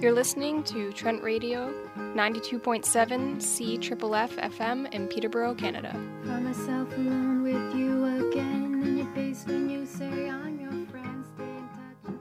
You're listening to Trent Radio, 92.7 CFFF FM in Peterborough, Canada. Find myself alone with you again in your face when you say I'm your friend. Stay in touch.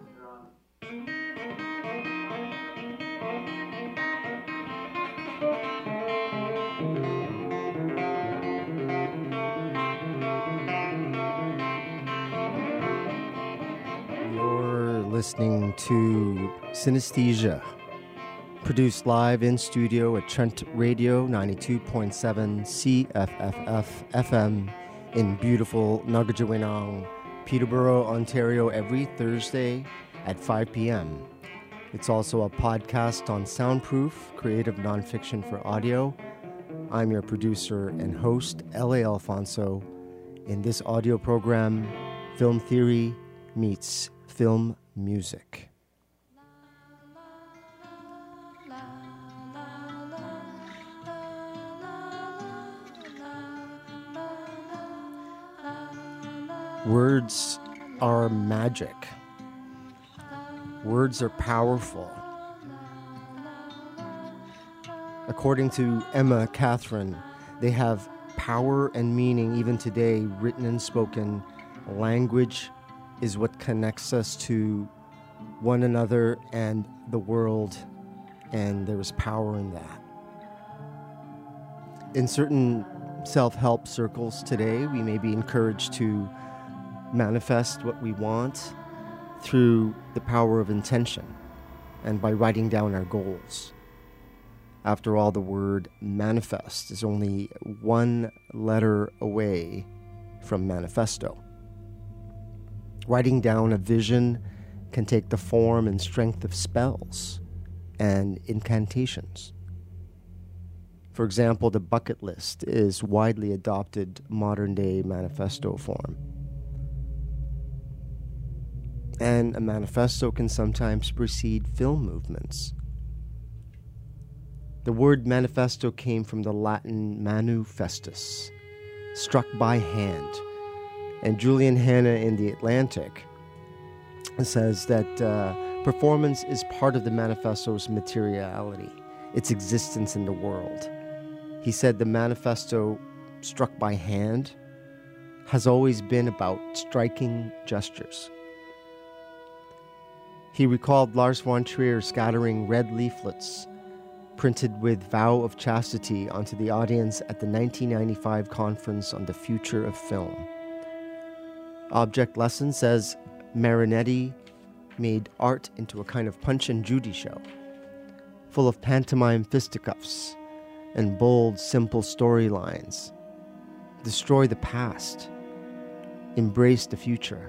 You're listening to Synesthesia, produced live in studio at Trent Radio 92.7 CFFF FM in beautiful Nagajawinang, Peterborough, Ontario, every Thursday at 5 p.m. It's also a podcast on Soundproof, creative nonfiction for audio. I'm your producer and host, L.A. Alfonso. In this audio program, film theory meets film music. Words are magic. Words are powerful. According to Emma Catherine, they have power and meaning even today, written and spoken. Language is what connects us to one another and the world, and there is power in that. In certain self-help circles today, we may be encouraged to manifest what we want through the power of intention and by writing down our goals. After all, the word manifest is only one letter away from manifesto. Writing down a vision can take the form and strength of spells and incantations. For example, the bucket list is widely adopted modern-day manifesto form. And a manifesto can sometimes precede film movements. The word manifesto came from the Latin manu festus, struck by hand. And Julian Hanna in The Atlantic says that performance is part of the manifesto's materiality, its existence in the world. He said the manifesto, struck by hand, has always been about striking gestures. He recalled Lars von Trier scattering red leaflets printed with vow of chastity onto the audience at the 1995 conference on the future of film. Object Lesson says Marinetti made art into a kind of Punch and Judy show, full of pantomime fisticuffs and bold, simple storylines. Destroy the past. Embrace the future.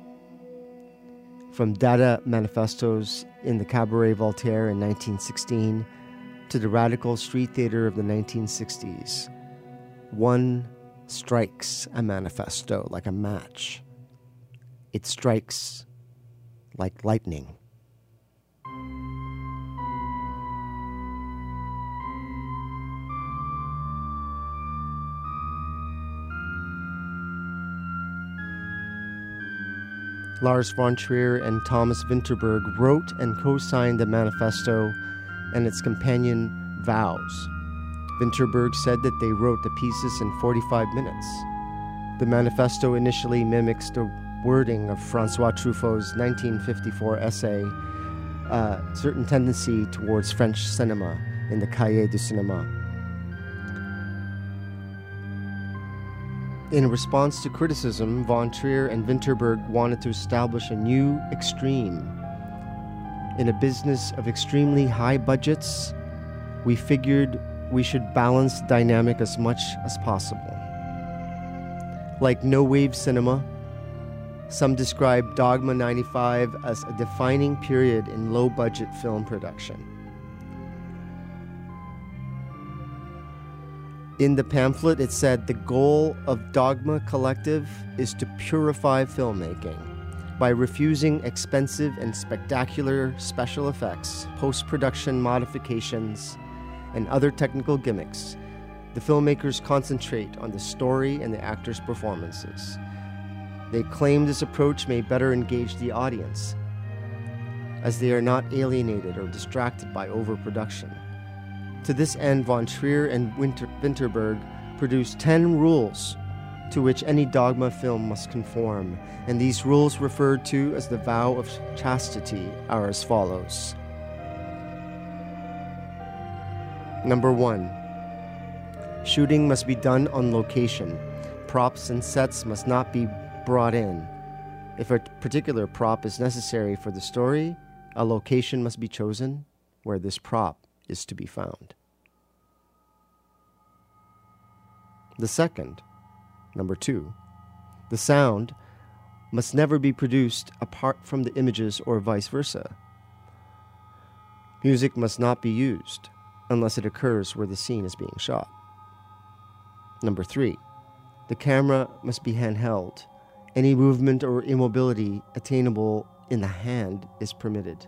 From Dada manifestos in the Cabaret Voltaire in 1916 to the radical street theater of the 1960s, one strikes a manifesto like a match. It strikes like lightning. Lars von Trier and Thomas Vinterberg wrote and co-signed the manifesto and its companion vows. Vinterberg said that they wrote the pieces in 45 minutes. The manifesto initially mimics the wording of François Truffaut's 1954 essay, a certain tendency towards French cinema in the Cahiers du Cinéma. In response to criticism, von Trier and Vinterberg wanted to establish a new extreme. In a business of extremely high budgets, we figured we should balance the dynamic as much as possible. Like no-wave cinema, some describe Dogma 95 as a defining period in low-budget film production. In the pamphlet, it said the goal of Dogma Collective is to purify filmmaking by refusing expensive and spectacular special effects, post-production modifications, and other technical gimmicks. The filmmakers concentrate on the story and the actors' performances. They claim this approach may better engage the audience. as they are not alienated or distracted by overproduction. To this end, von Trier and Winterberg produced 10 rules to which any dogma film must conform, and these rules, referred to as the vow of chastity, are as follows. Number 1. Shooting must be done on location. Props and sets must not be brought in. If a particular prop is necessary for the story, a location must be chosen where this prop is to be found. The second, number 2, the sound must never be produced apart from the images or vice versa. Music must not be used unless it occurs where the scene is being shot. Number 3, the camera must be handheld. Any movement or immobility attainable in the hand is permitted.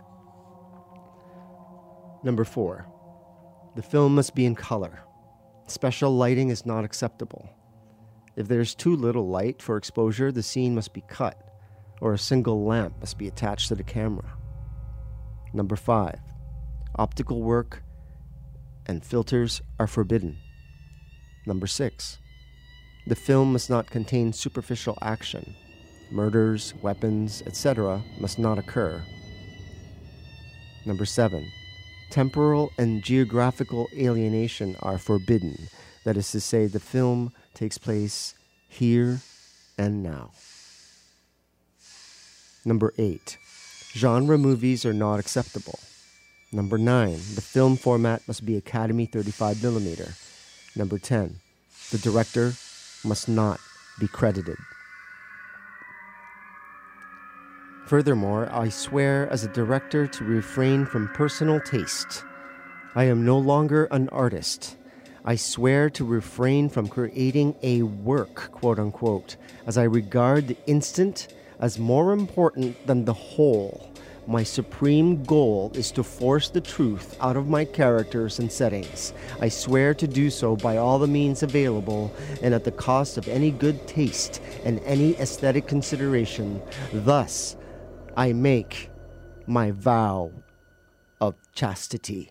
Number 4, the film must be in color. Special lighting is not acceptable. If there's too little light for exposure, the scene must be cut, or a single lamp must be attached to the camera. Number 5, optical work and filters are forbidden. Number 6, the film must not contain superficial action. Murders, weapons, etc. must not occur. Number 7, temporal and geographical alienation are forbidden. That is to say, the film takes place here and now. Number 8, genre movies are not acceptable. Number 9, the film format must be Academy 35mm. Number 10, the director must not be credited. Furthermore, I swear as a director to refrain from personal taste. I am no longer an artist. I swear to refrain from creating a work, quote unquote, as I regard the instant as more important than the whole. My supreme goal is to force the truth out of my characters and settings. I swear to do so by all the means available and at the cost of any good taste and any aesthetic consideration. Thus, I make my vow of chastity.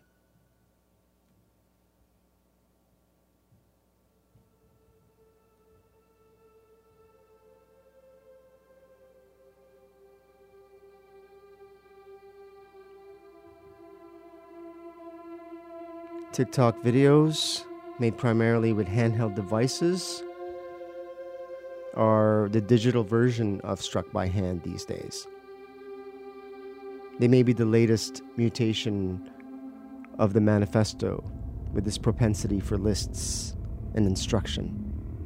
TikTok videos made primarily with handheld devices are the digital version of Struck by Hand these days. They may be the latest mutation of the manifesto with this propensity for lists and instruction.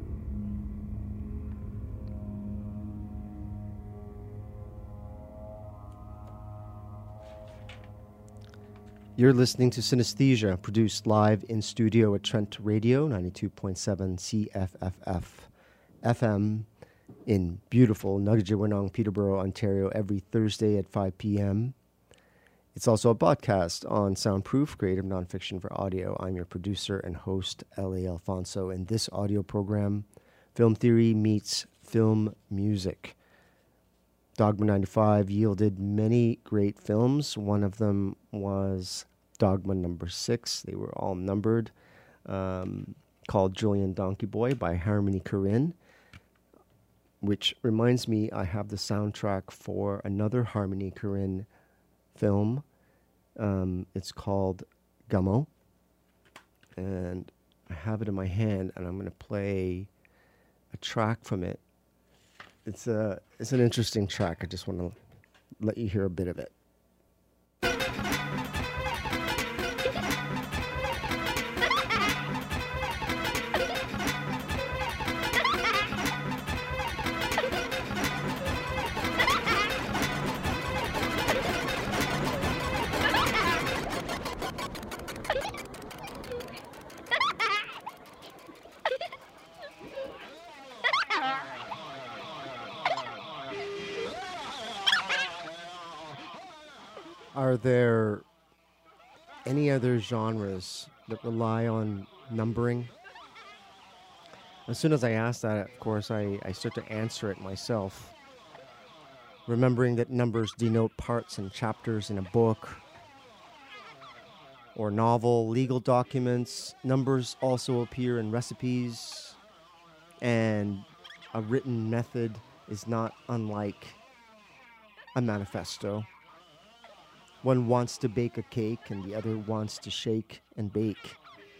You're listening to Synesthesia, produced live in studio at Trent Radio, 92.7 CFFF FM in beautiful Nugget-Winong, Peterborough, Ontario, every Thursday at 5 p.m. It's also a podcast on Soundproof, creative nonfiction for audio. I'm your producer and host, L.A. Alfonso. In this audio program, film theory meets film music. Dogma 95 yielded many great films. One of them was Dogma number 6. They were all numbered, called Julian Donkey Boy by Harmony Korine, which reminds me I have the soundtrack for another Harmony Korine film. It's called Gummo, and I have it in my hand, and I'm going to play a track from it. It's an interesting track. I just want to let you hear a bit of it. Are there any other genres that rely on numbering? As soon as I ask that, of course, I start to answer it myself. remembering that numbers denote parts and chapters in a book or novel, legal documents. Numbers also appear in recipes, and a written method is not unlike a manifesto. One wants to bake a cake and the other wants to shake and bake.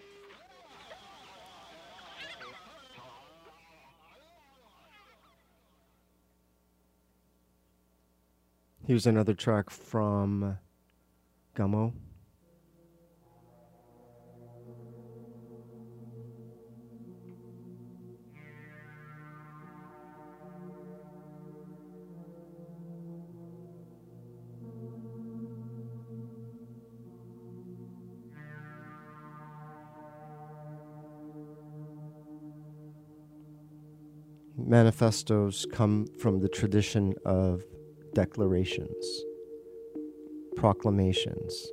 Here's another track from Gummo. Manifestos come from the tradition of declarations, proclamations,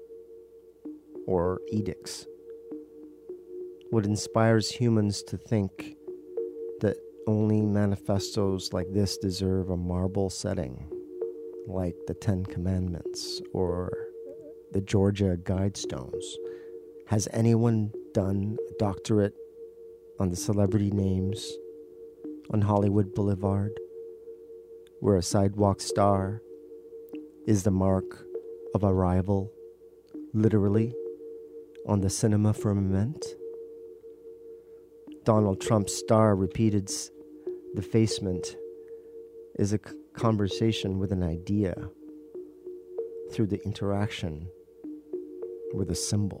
or edicts. What inspires humans to think that only manifestos like this deserve a marble setting, like the Ten Commandments or the Georgia Guidestones? Has anyone done a doctorate on the celebrity names on Hollywood Boulevard, where a sidewalk star is the mark of a rival, literally, on the cinema firmament? Donald Trump's star repeated defacement is a conversation with an idea through the interaction with a symbol.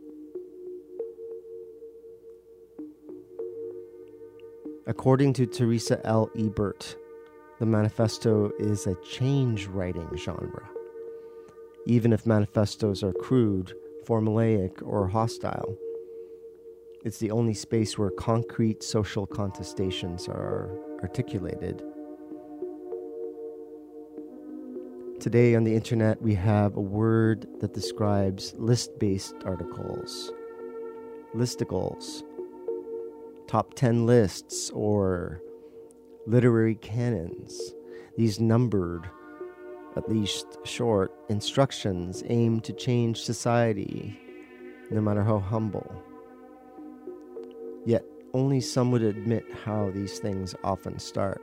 According to Teresa L. Ebert, the manifesto is a change-writing genre. Even if manifestos are crude, formulaic, or hostile, it's the only space where concrete social contestations are articulated. Today on the internet, we have a word that describes list-based articles, listicles, top 10 lists, or literary canons. These numbered, at least short, instructions aim to change society, no matter how humble. Yet only some would admit how these things often start.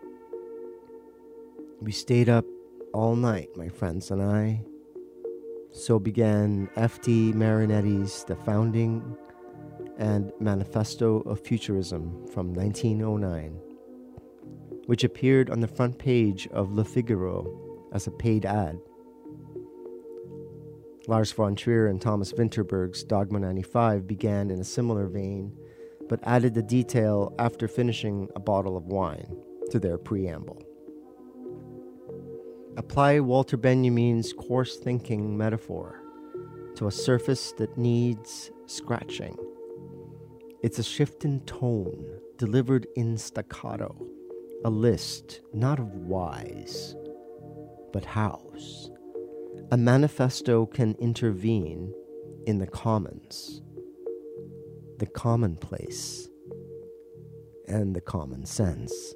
We stayed up all night, my friends and I. So began F.T. Marinetti's The Founding and Manifesto of Futurism from 1909, which appeared on the front page of Le Figaro as a paid ad. Lars von Trier and Thomas Vinterberg's Dogma 95 began in a similar vein, but added the detail after finishing a bottle of wine to their preamble. Apply Walter Benjamin's coarse thinking metaphor to a surface that needs scratching. It's a shift in tone, delivered in staccato, a list not of whys, but hows. A manifesto can intervene in the commons, the commonplace, and the common sense.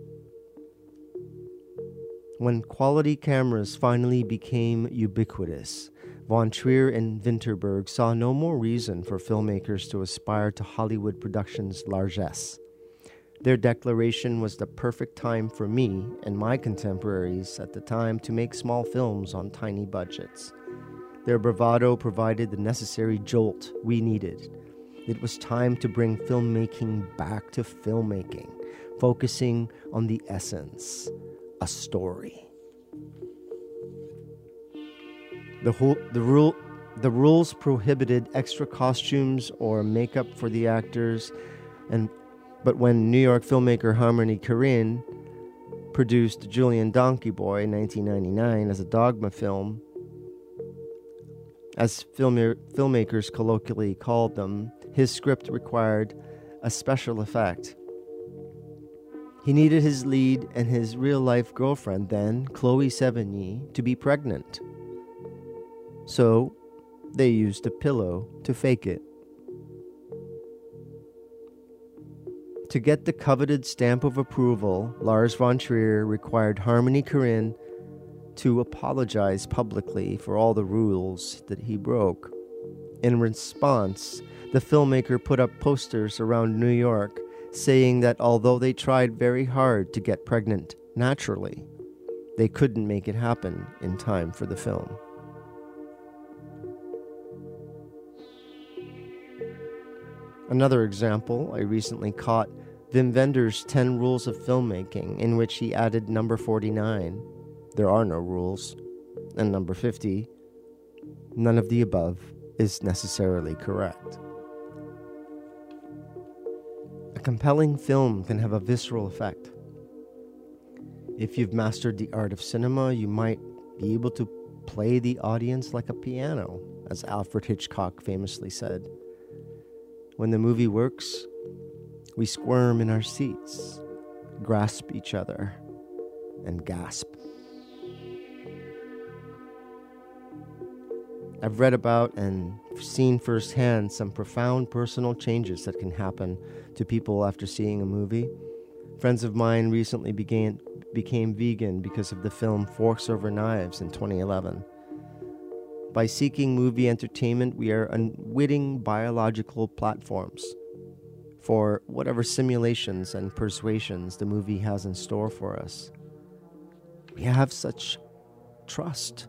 When quality cameras finally became ubiquitous, von Trier and Vinterberg saw no more reason for filmmakers to aspire to Hollywood productions' largesse. Their declaration was the perfect time for me and my contemporaries at the time to make small films on tiny budgets. Their bravado provided the necessary jolt we needed. It was time to bring filmmaking back to filmmaking, focusing on the essence, a story. The rules prohibited extra costumes or makeup for the actors, but when New York filmmaker Harmony Korine produced Julian Donkey Boy in 1999 as a Dogma film, as filmmakers colloquially called them, his script required a special effect. He needed his lead and his real-life girlfriend then, Chloe Sevigny, to be pregnant. So they used a pillow to fake it. To get the coveted stamp of approval, Lars von Trier required Harmony Korine to apologize publicly for all the rules that he broke. In response, the filmmaker put up posters around New York saying that although they tried very hard to get pregnant naturally, they couldn't make it happen in time for the film. Another example, I recently caught Wim Wenders' 10 Rules of Filmmaking, in which he added number 49, there are no rules, and number 50, none of the above is necessarily correct. A compelling film can have a visceral effect. If you've mastered the art of cinema, you might be able to play the audience like a piano, as Alfred Hitchcock famously said. When the movie works, we squirm in our seats, grasp each other, and gasp. I've read about and seen firsthand some profound personal changes that can happen to people after seeing a movie. Friends of mine recently became vegan because of the film Forks Over Knives in 2011. By seeking movie entertainment, we are unwitting biological platforms for whatever simulations and persuasions the movie has in store for us. We have such trust.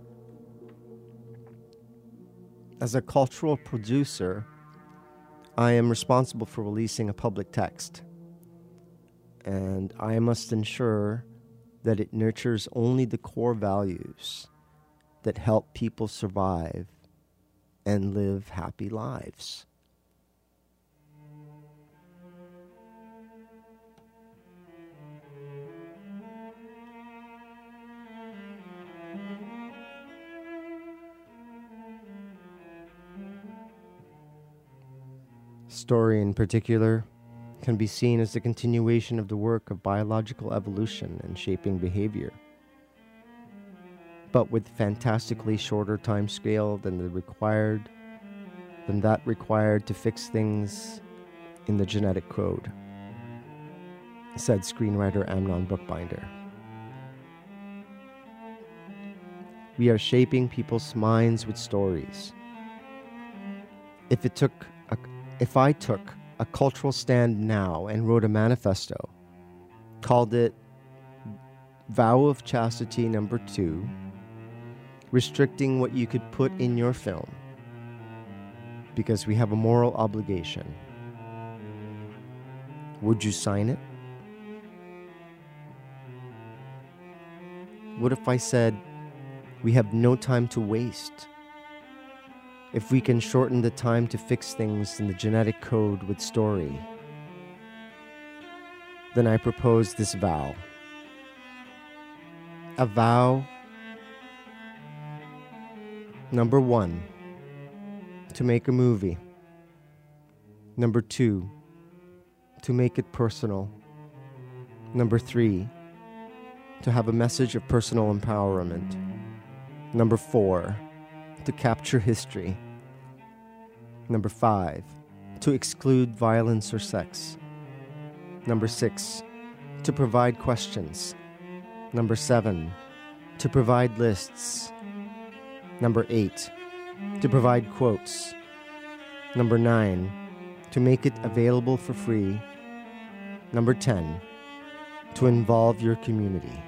As a cultural producer, I am responsible for releasing a public text, and I must ensure that it nurtures only the core values that help people survive and live happy lives. Story in particular can be seen as the continuation of the work of biological evolution and shaping behavior, but with fantastically shorter time scale than that required to fix things in the genetic code, said screenwriter Amnon Bookbinder. We are shaping people's minds with stories. If I took a cultural stand now and wrote a manifesto, called it Vow of Chastity number 2, restricting what you could put in your film, because we have a moral obligation, would you sign it? What if I said, we have no time to waste? If we can shorten the time to fix things in the genetic code with story, then I propose this vow. A vow, number 1, to make a movie. Number 2, to make it personal. Number 3, to have a message of personal empowerment. Number 4, to capture history. Number 5, to exclude violence or sex. Number 6, to provide questions. Number 7, to provide lists. Number 8, to provide quotes. Number 9, to make it available for free. Number 10, to involve your community.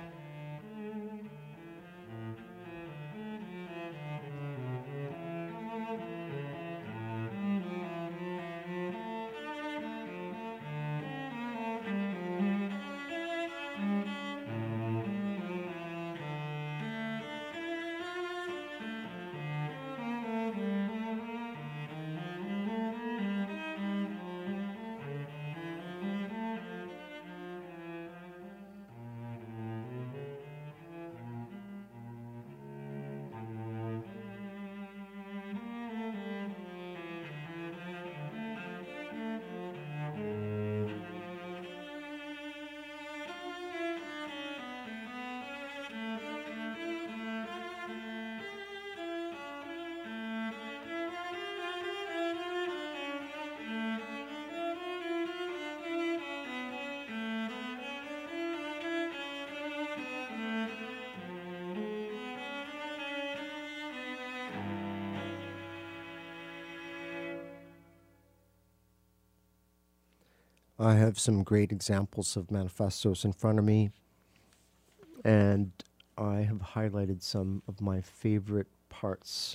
I have some great examples of manifestos in front of me, and I have highlighted some of my favorite parts.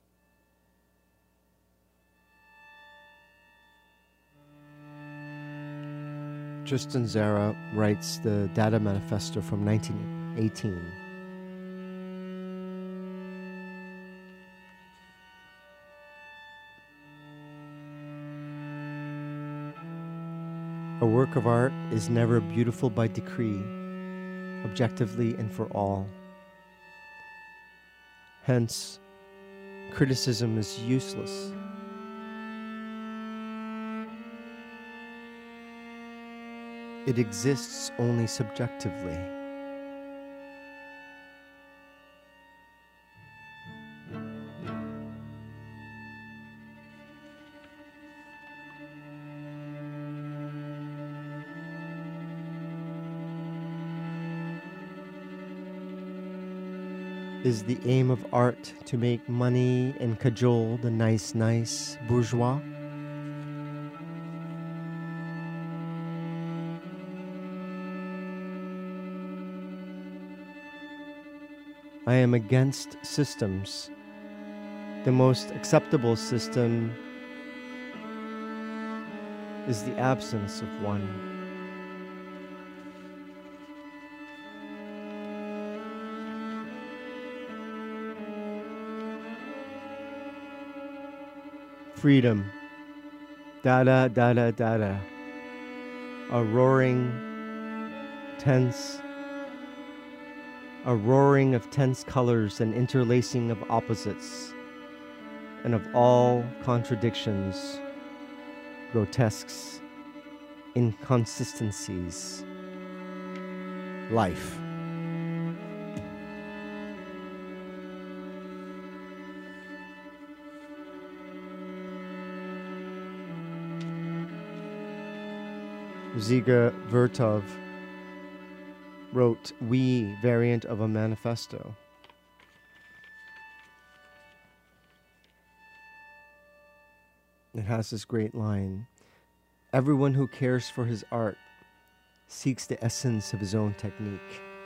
Tristan Tzara writes the Dada Manifesto from 1918. A work of art is never beautiful by decree, objectively and for all. Hence, criticism is useless. It exists only subjectively. Is the aim of art to make money and cajole the nice bourgeois? I am against systems. The most acceptable system is the absence of one. Freedom. Dada, dada, dada. A roaring of tense colors and interlacing of opposites, and of all contradictions, grotesques, inconsistencies. Life. Dziga Vertov wrote "We" variant of a manifesto. It has this great line: everyone who cares for his art seeks the essence of his own technique.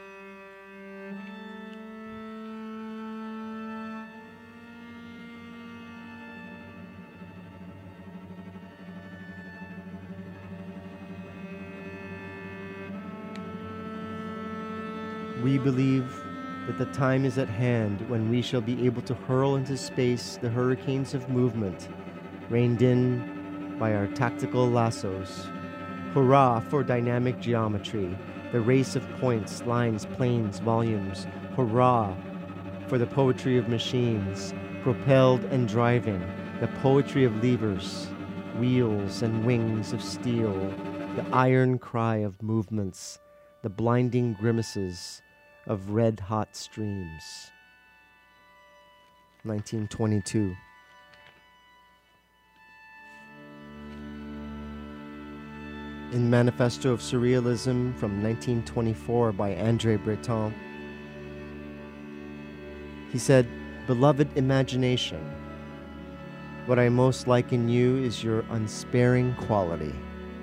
We believe that the time is at hand when we shall be able to hurl into space the hurricanes of movement, reined in by our tactical lassos. Hurrah for dynamic geometry, the race of points, lines, planes, volumes. Hurrah for the poetry of machines, propelled and driving, the poetry of levers, wheels and wings of steel, the iron cry of movements, the blinding grimaces of red-hot streams. 1922. In Manifesto of Surrealism from 1924 by André Breton, he said, "Beloved imagination, what I most like in you is your unsparing quality.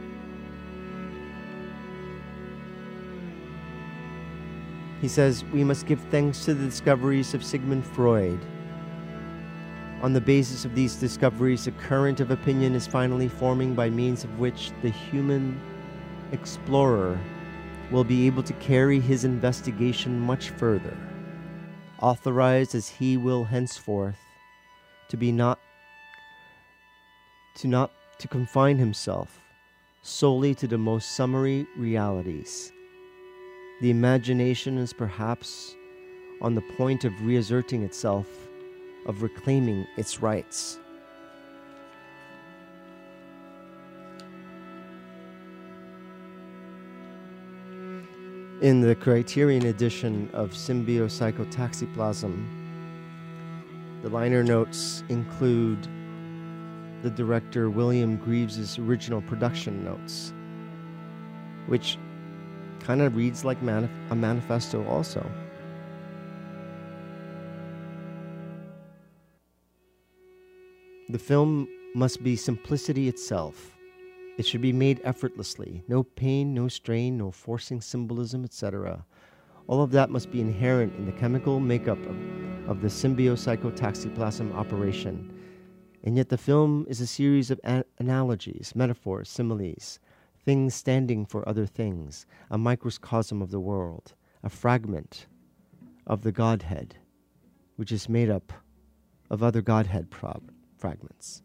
He says, we must give thanks to the discoveries of Sigmund Freud. On the basis of these discoveries, a current of opinion is finally forming by means of which the human explorer will be able to carry his investigation much further, authorized as he will henceforth to confine himself solely to the most summary realities. The imagination is perhaps on the point of reasserting itself, of reclaiming its rights." In the Criterion edition of Symbiopsychotaxiplasm, the liner notes include the director William Greaves's original production notes, which kind of reads like a manifesto also. The film must be simplicity itself, It should be made effortlessly. No pain, no strain, no forcing symbolism, etc. All of that must be inherent in the chemical makeup of the symbiopsychotaxiplasm operation. And yet the film is a series of analogies, metaphors, similes, things standing for other things, a microcosm of the world, a fragment of the Godhead, which is made up of other Godhead fragments.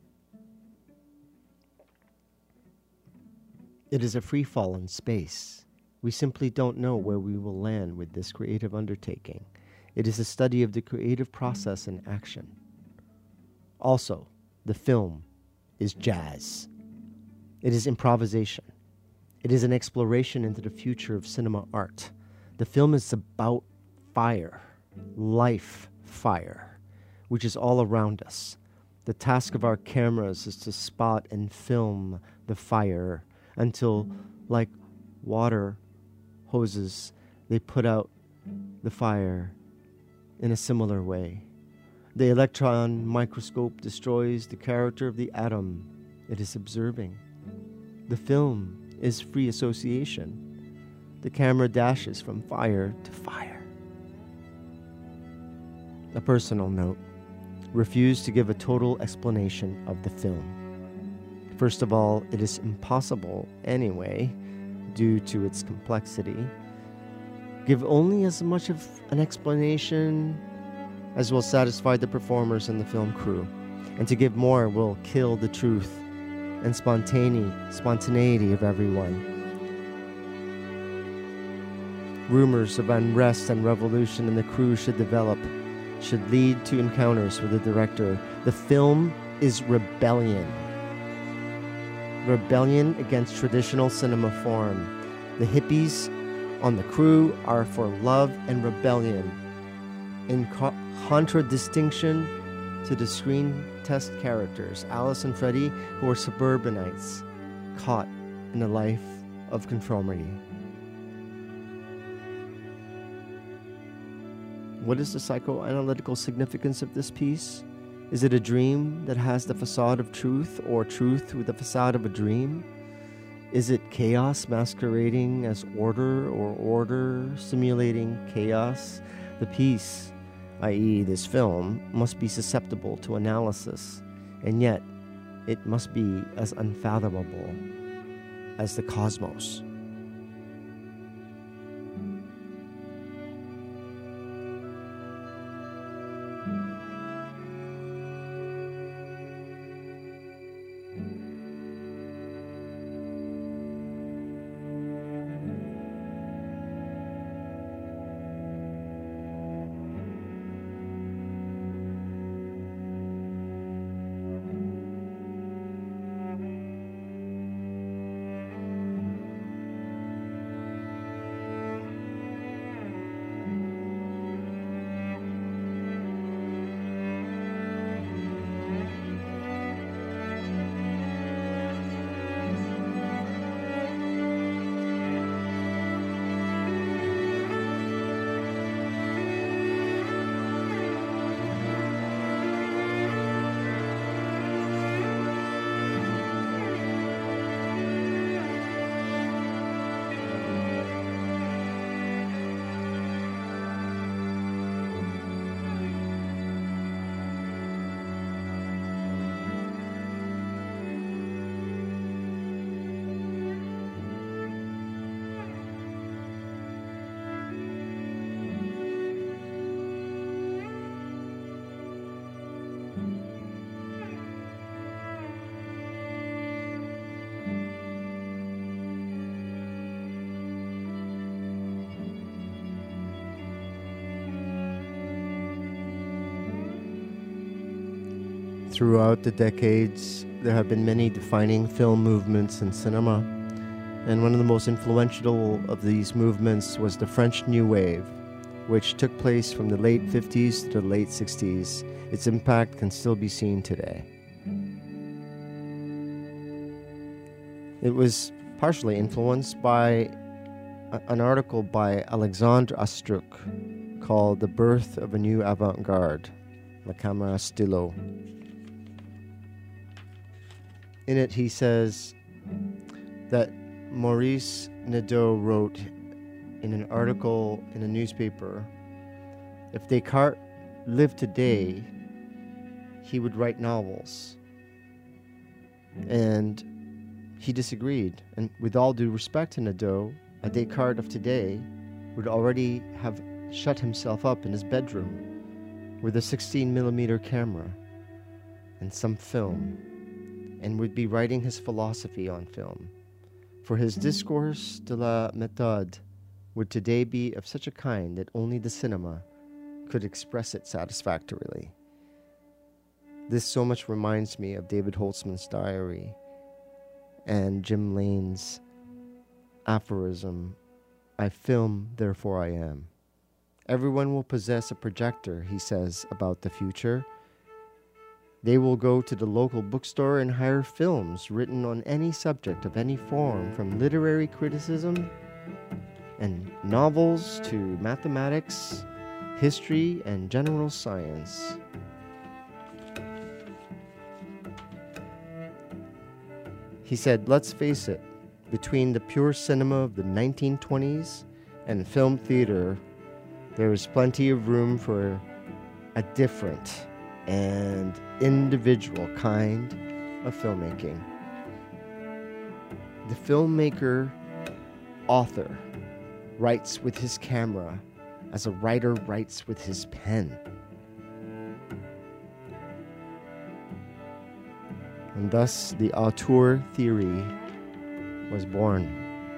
It is a free fall in space. We simply don't know where we will land with this creative undertaking. It is a study of the creative process in action. Also, the film is jazz. It is improvisation. It is an exploration into the future of cinema art. The film is about fire, life fire, which is all around us. The task of our cameras is to spot and film the fire until, like water hoses, they put out the fire in a similar way. The electron microscope destroys the character of the atom it is observing. The film is free association. The camera dashes from fire to fire. A personal note: refuse to give a total explanation of the film. First of all, it is impossible anyway, due to its complexity. Give only as much of an explanation as will satisfy the performers and the film crew, and to give more will kill the truth and spontaneity of everyone. Rumors of unrest and revolution in the crew should lead to encounters with the director. The film is rebellion. Rebellion against traditional cinema form. The hippies on the crew are for love and rebellion, in contradistinction to the screen test characters, Alice and Freddie, who are suburbanites caught in a life of conformity. What is the psychoanalytical significance of this piece? Is it a dream that has the facade of truth, or truth with the facade of a dream? Is it chaos masquerading as order, or order simulating chaos? The piece, i.e. this film, must be susceptible to analysis, and yet it must be as unfathomable as the cosmos. Throughout the decades, there have been many defining film movements in cinema, and one of the most influential of these movements was the French New Wave, which took place from the late 50s to the late 60s. Its impact can still be seen today. It was partially influenced by an article by Alexandre Astruc called The Birth of a New Avant-Garde, La Camera Stylo. In it, he says, that Maurice Nadeau wrote in an article in a newspaper, if Descartes lived today, he would write novels. And he disagreed. And with all due respect to Nadeau, a Descartes of today would already have shut himself up in his bedroom with a 16mm camera and some film, and would be writing his philosophy on film. For his Discours de la méthode would today be of such a kind that only the cinema could express it satisfactorily. This so much reminds me of David Holtzman's diary and Jim Lane's aphorism, I film, therefore I am. Everyone will possess a projector, he says about the future. They will go to the local bookstore and hire films written on any subject of any form, from literary criticism and novels to mathematics, history, and general science. He said, let's face it, between the pure cinema of the 1920s and film theater, there is plenty of room for a different and individual kind of filmmaking. The filmmaker author writes with his camera as a writer writes with his pen. And thus the auteur theory was born.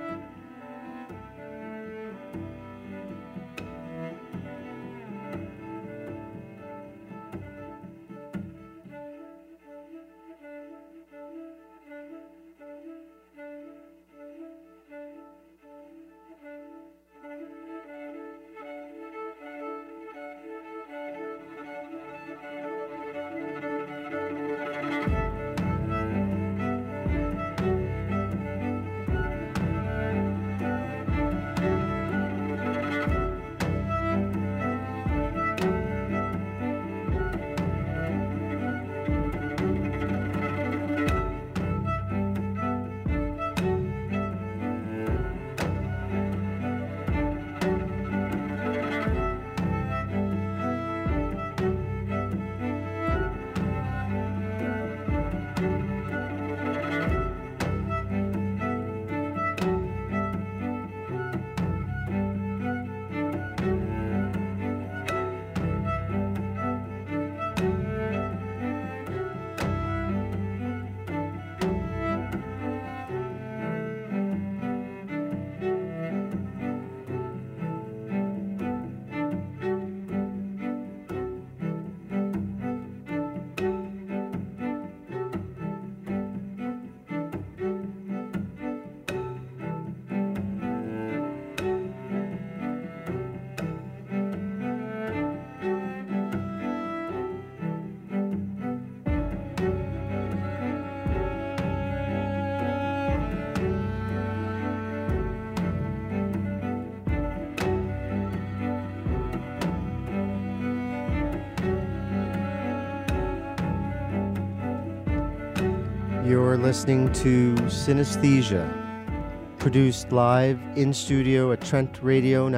You're listening to Synesthesia, produced live in studio at Trent Radio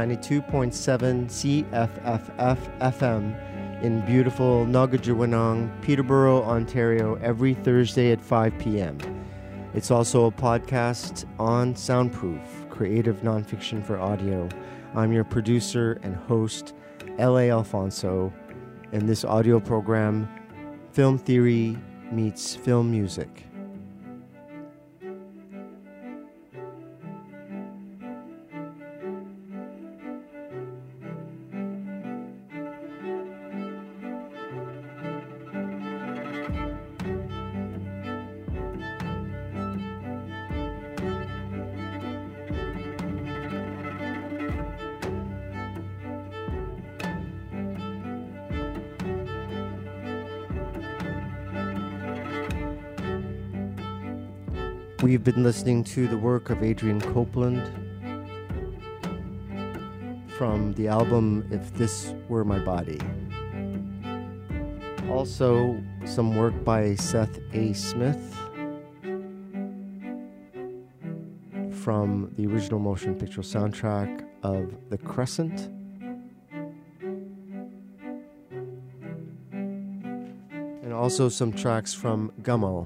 92.7 CFFF FM in beautiful Nagajuwanong, Peterborough, Ontario, every Thursday at 5 p.m. It's also a podcast on Soundproof, creative nonfiction for audio. I'm your producer and host, L.A. Alfonso, and this audio program, Film Theory Meets Film Music. We've been listening to the work of Adrian Copeland from the album If This Were My Body. Also, some work by Seth A. Smith. from the original motion picture soundtrack of The Crescent. And also some tracks from Gummo.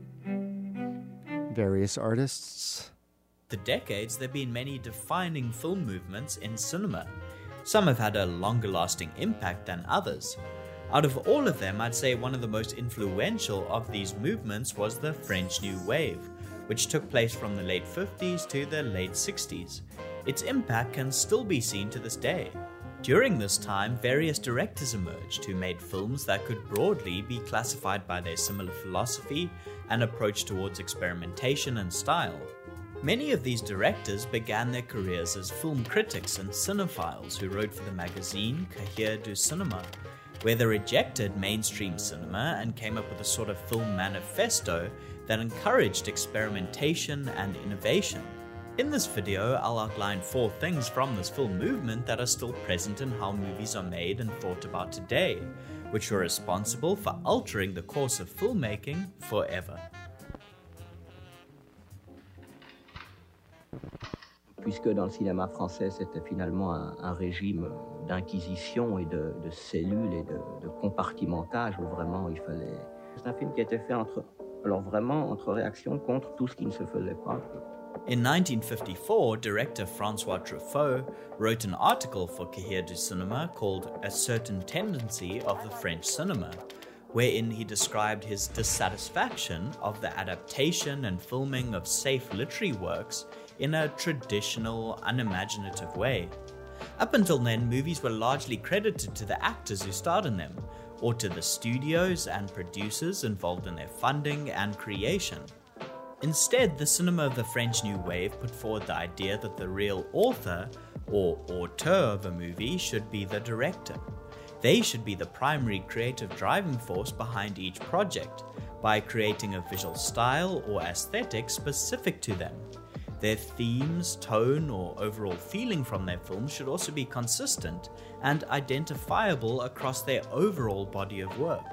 Various artists. The decades, there have been many defining film movements in cinema. Some have had a longer lasting impact than others. Out of all of them, I'd say one of the most influential of these movements was the French New Wave, which took place from the late 50s to the late 60s. Its impact can still be seen to this day. During this time, various directors emerged who made films that could broadly be classified by their similar philosophy and approach towards experimentation and style. Many of these directors began their careers as film critics and cinephiles who wrote for the magazine Cahiers du Cinéma, where they rejected mainstream cinema and came up with a sort of film manifesto that encouraged experimentation and innovation. In this video, I'll outline 4 things from this film movement that are still present in how movies are made and thought about today, which were responsible for altering the course of filmmaking forever. Puisque dans le cinéma français, c'était finalement un régime d'inquisition et de cellules et de compartimentage où vraiment il fallait... C'est un film qui a été fait entre réactions contre tout ce qui ne se faisait pas. In 1954, director François Truffaut wrote an article for Cahiers du Cinéma called A Certain Tendency of the French Cinema, wherein he described his dissatisfaction of the adaptation and filming of safe literary works in a traditional, unimaginative way. Up until then, movies were largely credited to the actors who starred in them, or to the studios and producers involved in their funding and creation. Instead, the cinema of the French New Wave put forward the idea that the real author, or auteur of a movie, should be the director. They should be the primary creative driving force behind each project, by creating a visual style or aesthetic specific to them. Their themes, tone, or overall feeling from their films should also be consistent and identifiable across their overall body of work.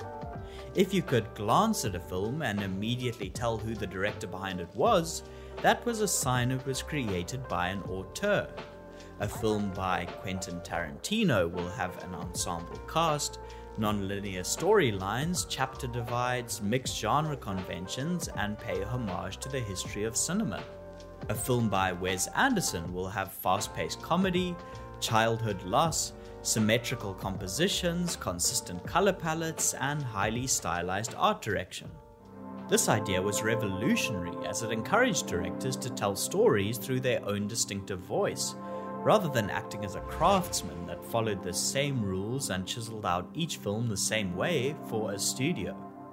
If you could glance at a film and immediately tell who the director behind it was, that was a sign it was created by an auteur. A film by Quentin Tarantino will have an ensemble cast, non-linear storylines, chapter divides, mixed genre conventions, and pay homage to the history of cinema. A film by Wes Anderson will have fast-paced comedy, childhood loss, symmetrical compositions, consistent color palettes, and highly stylized art direction. This idea was revolutionary as it encouraged directors to tell stories through their own distinctive voice, rather than acting as a craftsman that followed the same rules and chiseled out each film the same way for a studio.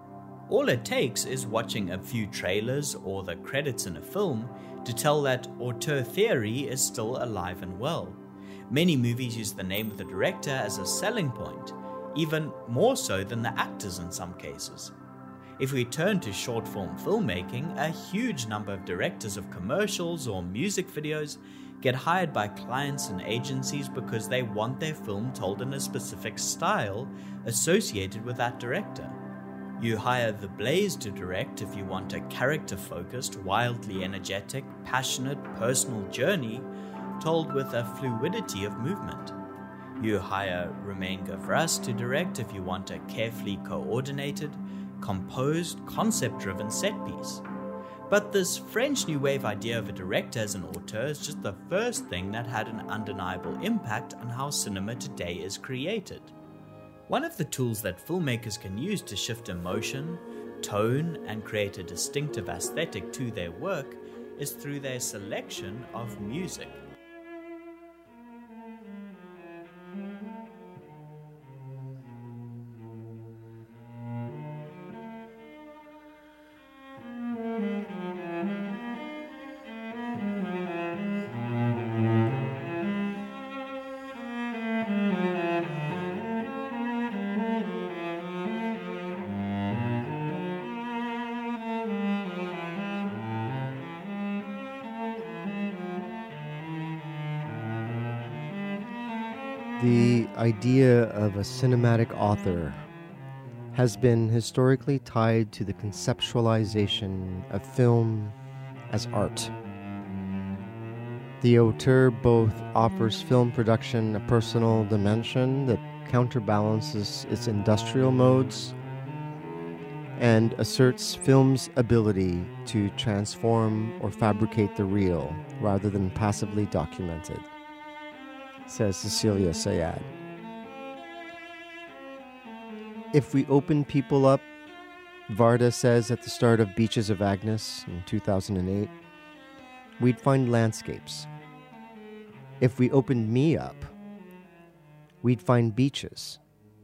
All it takes is watching a few trailers or the credits in a film to tell that auteur theory is still alive and well. Many movies use the name of the director as a selling point, even more so than the actors in some cases. If we turn to short-form filmmaking, a huge number of directors of commercials or music videos get hired by clients and agencies because they want their film told in a specific style associated with that director. You hire The Blaze to direct if you want a character-focused, wildly energetic, passionate, personal journey told with a fluidity of movement. You hire Romain Gavras to direct if you want a carefully coordinated, composed, concept-driven set piece. But this French New Wave idea of a director as an auteur is just the first thing that had an undeniable impact on how cinema today is created. One of the tools that filmmakers can use to shift emotion, tone, and create a distinctive aesthetic to their work is through their selection of music. The idea of a cinematic author has been historically tied to the conceptualization of film as art. The auteur both offers film production a personal dimension that counterbalances its industrial modes and asserts film's ability to transform or fabricate the real rather than passively document it, says Cecilia Sayad. If we open people up, Varda says at the start of Beaches of Agnes in 2008, we'd find landscapes. If we opened me up, we'd find beaches.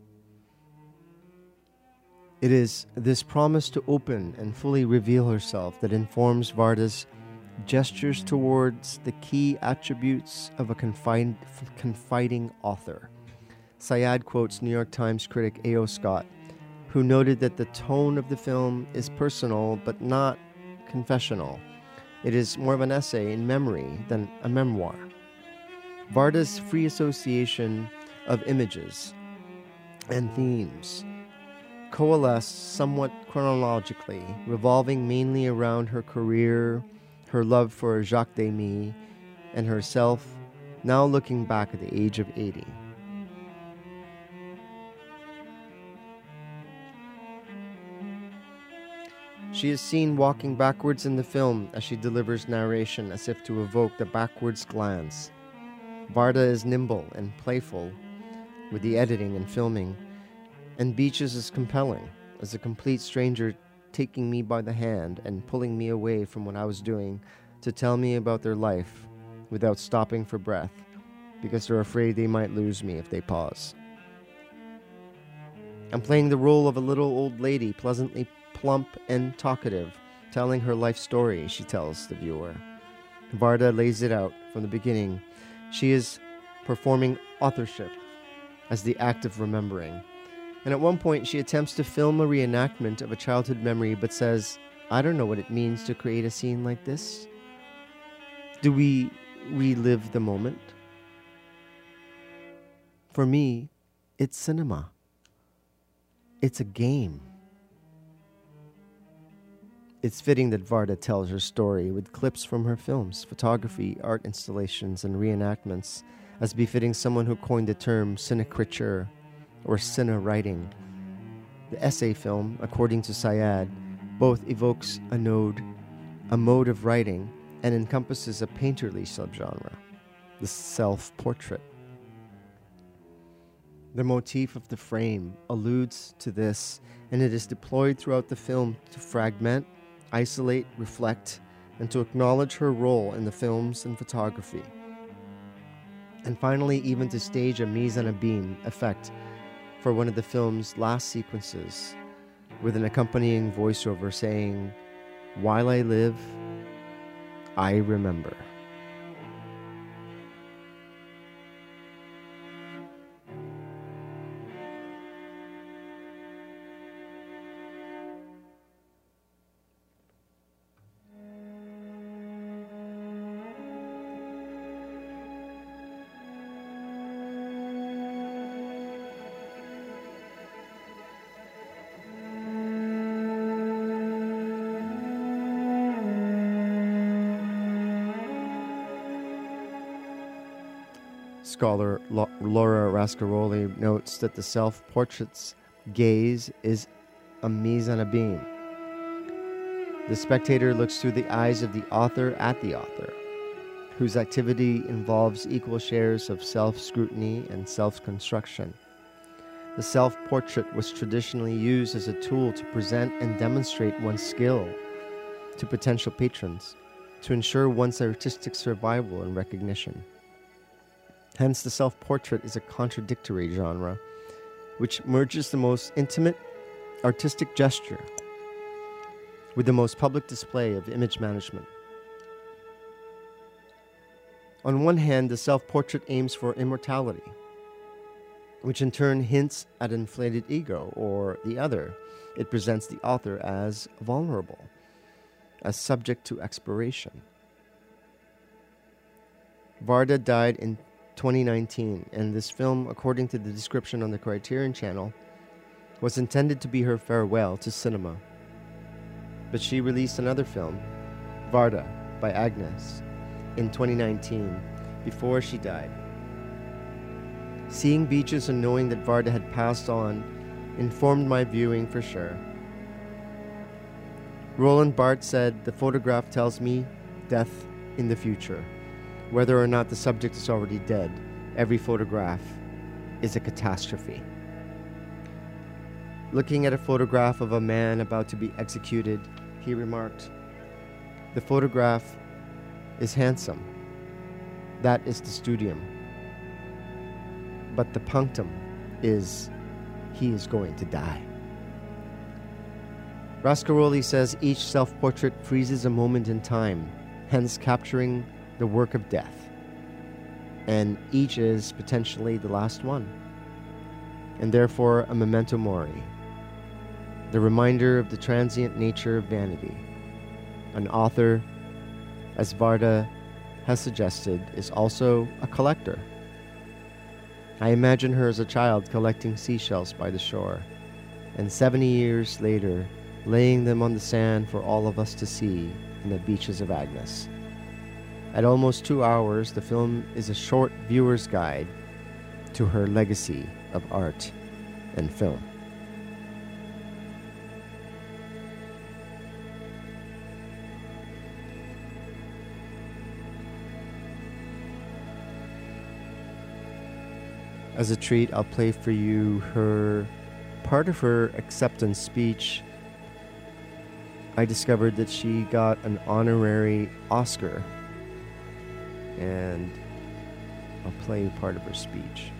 It is this promise to open and fully reveal herself that informs Varda's gestures towards the key attributes of a confiding author. Sayad quotes New York Times critic A.O. Scott, who noted that the tone of the film is personal but not confessional. It is more of an essay in memory than a memoir. Varda's free association of images and themes coalesce somewhat chronologically, revolving mainly around her career, her love for Jacques Demy, and herself, now looking back at the age of 80. She is seen walking backwards in the film as she delivers narration as if to evoke the backwards glance. Varda is nimble and playful with the editing and filming, and Beaches is compelling as a complete stranger taking me by the hand and pulling me away from what I was doing to tell me about their life without stopping for breath because they're afraid they might lose me if they pause. I'm playing the role of a little old lady, pleasantly plump and talkative, telling her life story, she tells the viewer. Varda lays it out from the beginning. She is performing authorship as the act of remembering. And at one point, she attempts to film a reenactment of a childhood memory, but says, I don't know what it means to create a scene like this. Do we relive the moment? For me, it's cinema. It's a game. It's fitting that Varda tells her story with clips from her films, photography, art installations, and reenactments, as befitting someone who coined the term cinecriture or cine writing. The essay film, according to Sayad, both evokes a mode of writing, and encompasses a painterly subgenre, the self-portrait. The motif of the frame alludes to this, and it is deployed throughout the film to fragment, isolate, reflect, and to acknowledge her role in the films and photography. And finally, even to stage a mise en abîme effect for one of the film's last sequences, with an accompanying voiceover saying, "While I live, I remember." Scholar Laura Rascaroli notes that the self-portrait's gaze is a mise en abîme. The spectator looks through the eyes of the author at the author, whose activity involves equal shares of self-scrutiny and self-construction. The self-portrait was traditionally used as a tool to present and demonstrate one's skill to potential patrons, to ensure one's artistic survival and recognition. Hence, the self-portrait is a contradictory genre, which merges the most intimate artistic gesture with the most public display of image management. On one hand, the self-portrait aims for immortality, which in turn hints at inflated ego, or the other, it presents the author as vulnerable, as subject to expiration. Varda died in 2019, and this film, according to the description on the Criterion Channel, was intended to be her farewell to cinema. But she released another film, Varda, by Agnes, in 2019, before she died. Seeing beaches and knowing that Varda had passed on informed my viewing for sure. Roland Barthes said, "The photograph tells me death in the future. Whether or not the subject is already dead, every photograph is a catastrophe." Looking at a photograph of a man about to be executed, he remarked, "The photograph is handsome. That is the studium. But the punctum is, he is going to die." Rascaroli says each self-portrait freezes a moment in time, hence capturing the work of death. And each is potentially the last one, and therefore a memento mori, the reminder of the transient nature of vanity. An author, as Varda has suggested, is also a collector. I imagine her as a child collecting seashells by the shore, and 70 years later, laying them on the sand for all of us to see in the beaches of Agnes. At almost 2 hours, the film is a short viewer's guide to her legacy of art and film. As a treat, I'll play for you part of her acceptance speech. I discovered that she got an honorary Oscar, and I'll play part of her speech.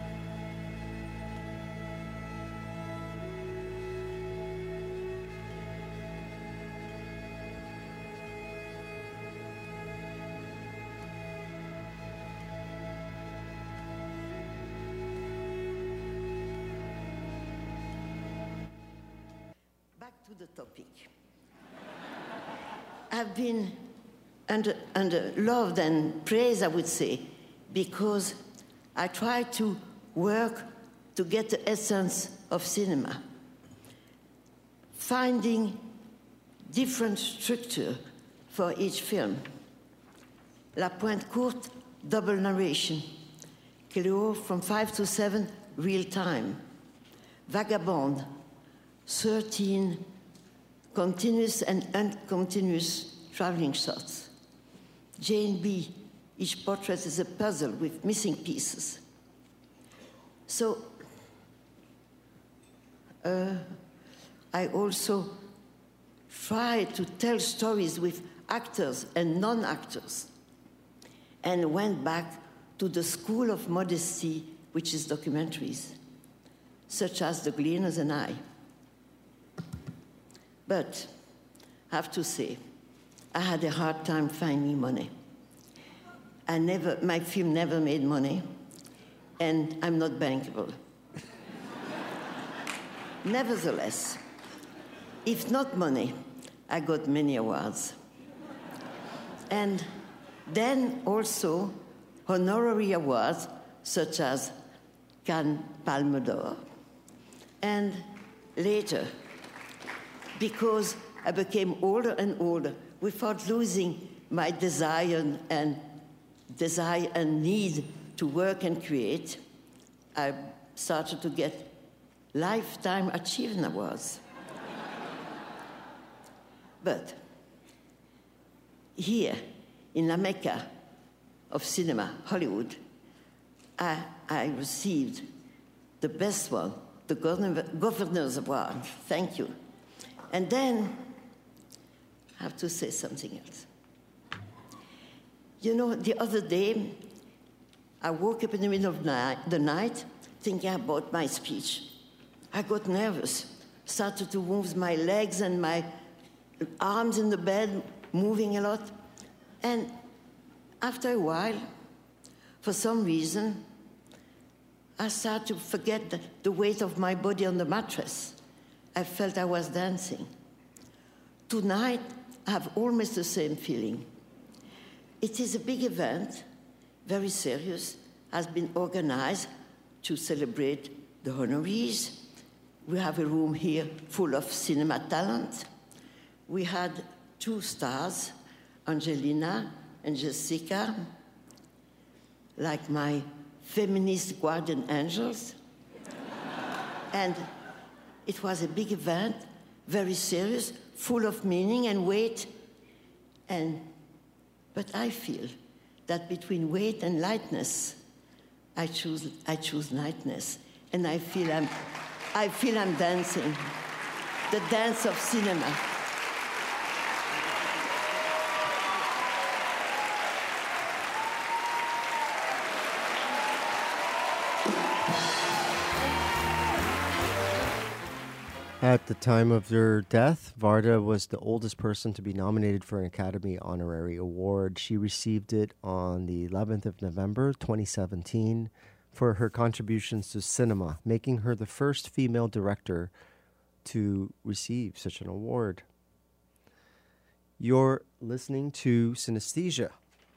Back to the topic. I've been under loved and praised, I would say, because I try to work to get the essence of cinema, finding different structure for each film. La Pointe Courte, double narration. Cléo, from 5 to 7, real time. Vagabond, 13 continuous and uncontinuous traveling shots. Jane B, each portrait is a puzzle with missing pieces. So, I also try to tell stories with actors and non-actors, and went back to the school of modesty, which is documentaries, such as The Gleaners and I. But I have to say, I had a hard time finding money. My film never made money, and I'm not bankable. Nevertheless, if not money, I got many awards. And then also honorary awards, such as Cannes Palme d'Or. And later, because I became older and older, without losing my desire and need to work and create, I started to get Lifetime Achievement Awards. But here, in La Mecca of cinema, Hollywood, I received the best one, the Governor's Award. Thank you. And then, I have to say something else. You know, the other day, I woke up in the middle of the night thinking about my speech. I got nervous, started to move my legs and my arms in the bed, moving a lot. And after a while, for some reason, I started to forget the weight of my body on the mattress. I felt I was dancing. Tonight, I have almost the same feeling. It is a big event, very serious, has been organized to celebrate the honorees. We have a room here full of cinema talent. We had 2 stars, Angelina and Jessica, like my feminist guardian angels. And it was a big event, very serious, full of meaning and weight. But I feel that between weight and lightness, I choose lightness, and I feel I'm dancing, the dance of cinema. At the time of their death, Varda was the oldest person to be nominated for an Academy Honorary Award. She received it on the 11th of November, 2017, for her contributions to cinema, making her the first female director to receive such an award. You're listening to Synesthesia,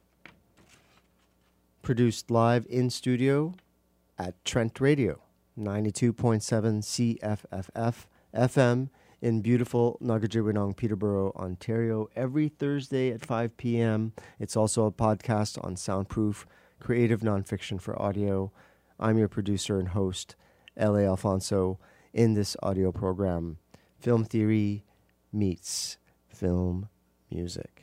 produced live in studio at Trent Radio, 92.7 CFFF FM in beautiful Nagajiwinong, Peterborough, Ontario, every Thursday at 5 p.m. It's also a podcast on Soundproof, creative nonfiction for audio. I'm your producer and host, L.A. Alfonso, in this audio program, Film Theory meets film music.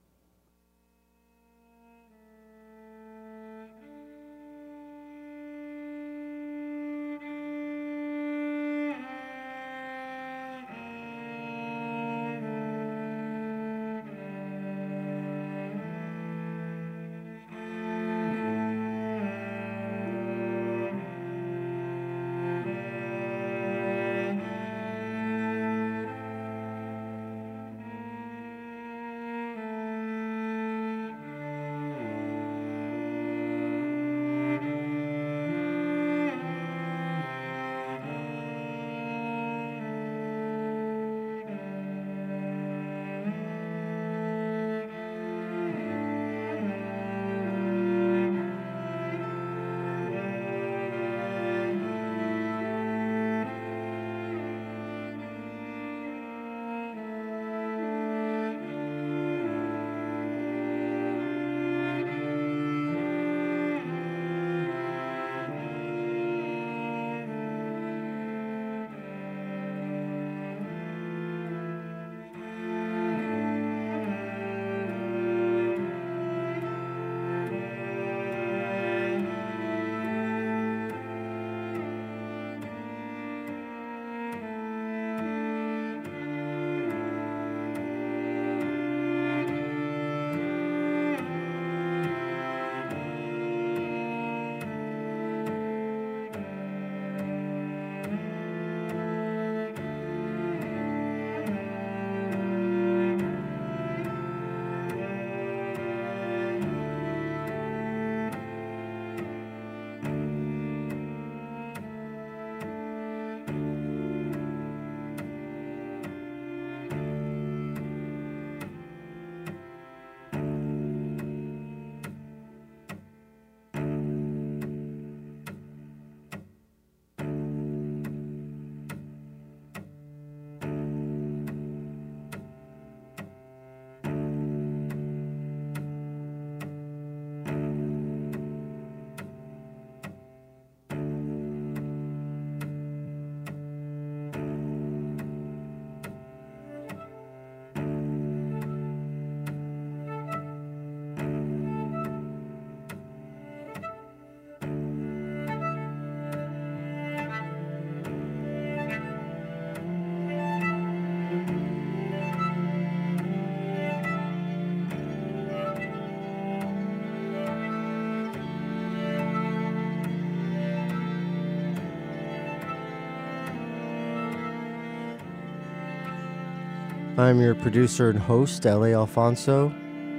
I'm your producer and host, L.A. Alfonso.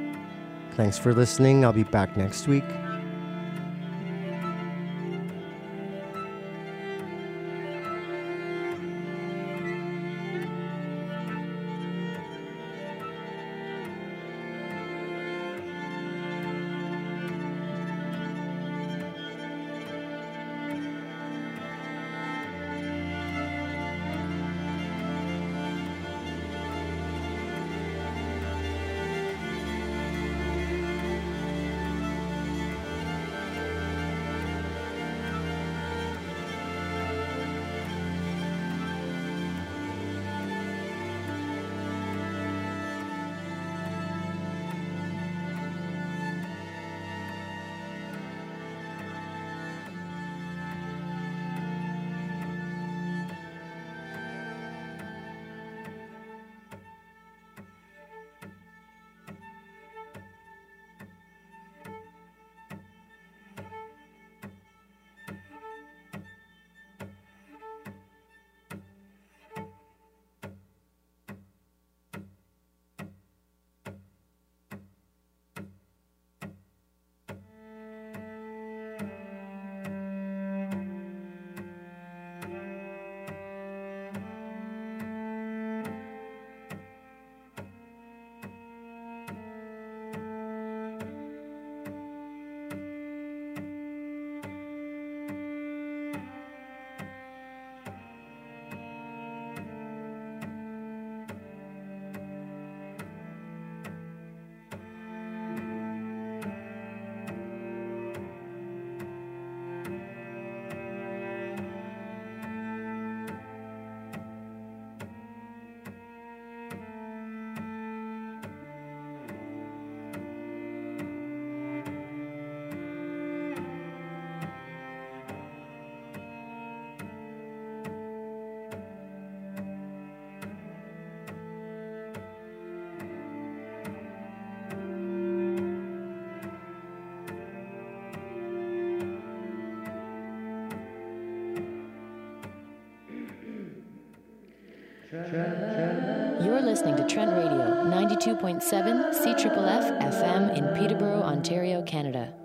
Thanks for listening. I'll be back next week. You're listening to Trent Radio, 92.7 CFFF FM in Peterborough, Ontario, Canada.